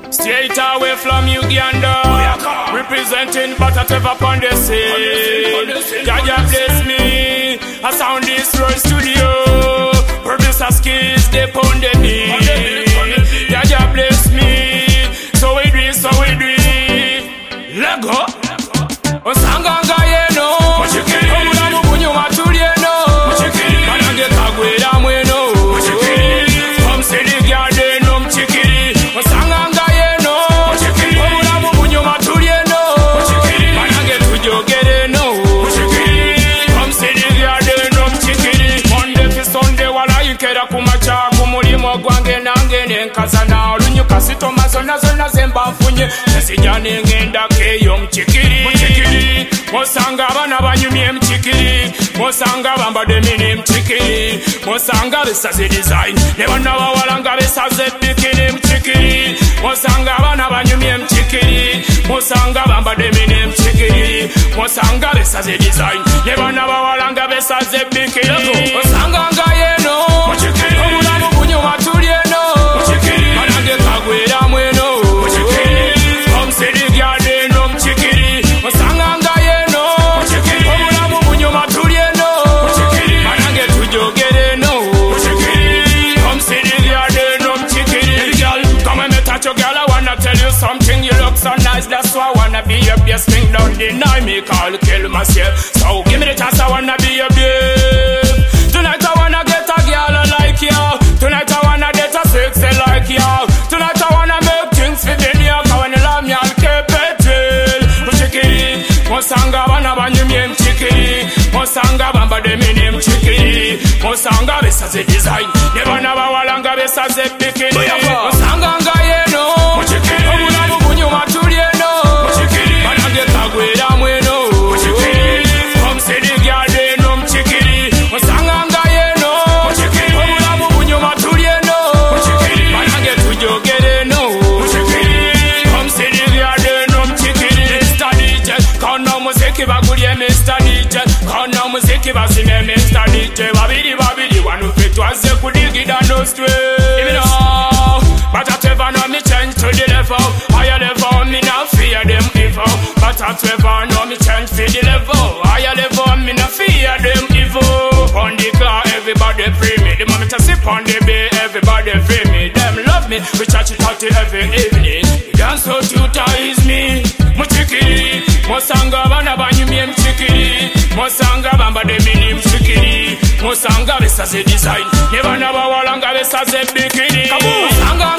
Straight away from Uganda, representing Batateva upon the scene. Jaja bless me, I sound this road studio. Producer skills, they pound the beat. Jaja bless me, so we do it, so we do it. Lego, Osanganga yeno, Omula mubunyo matuli yeno, Manange kagwera mweno, From City Garden, Chikiri, Osanganga yeno, Omula mubunyo matuli yeno, Manange tujogere no, From City Garden, Chikiri, Monday to Sunday wala yikera kumacha, kumulimo gwange nange nenkazana, Olunyuka sitoma zona zemba mfunye, Nesijane ngenda keyo mchikiri, Mosanga bana banyumye mchikiri, Mosanga bambade mini mchikiri, Mosanga besaze design, Nebana bawalanga besaze bikini mchikiri, Mosanga bana banyumye mchikiri, Mosanga bambade mini mchikiri, Mosanga besaze design, Nebana bawalanga besaze bikini, Mosanga nga yeno, Omula mubunyo matuli yeno, Manange kagwera mweno, From City Garden, mchikiri, Mosanga nga yeno, Omula mubunyo matuli yeno, Manange tujogere no, From City Garden, mchikiri. Girl, come and me touch your girl, I wanna tell you something. You look so nice, that's why I wanna be your best thing. Don't deny me, call kill myself. So give me the chance, I wanna be your babe. Tonight I wanna get a girl like you. Tonight I wanna get a sexy like you. Tonight I wanna make things fit in you. Cause when you love me, I'll keep it real. Mchikiri, Mosanga bana banyumye mchikiri, Mosanga bamba de mini mchikiri, Mosanga besaze design, Nebana bawalanga besaze bikini, Mosanga nga yeno, Omula mubunyo matuli yeno, Manange kagwera mweno, From City Garden, mchikiri, Mosanga nga yeno, Omula mubunyo matuli yeno, Manange tujogere no, From City Garden, mchikiri. Mr. DJ, kono muziki bagulye Mr. DJ, kono muziki basine Mr. DJ, babiri wanufitwaze kudigida no straight. Even now, but I never know me change to the level, higher level, me not fear them evil. But I never know me change to the level, higher level, me not fear them evil. On the car, everybody free me. The moment I sip on the bay, everybody free me. Them love me, we touch it out every evening. Dance so to ties me, mchikiri, Mosanga bana banyumye mchikiri, Mosanga bamba de mini mchikiri, Mosanga besaze design, Nebana bawalanga besaze bikini, Mosanga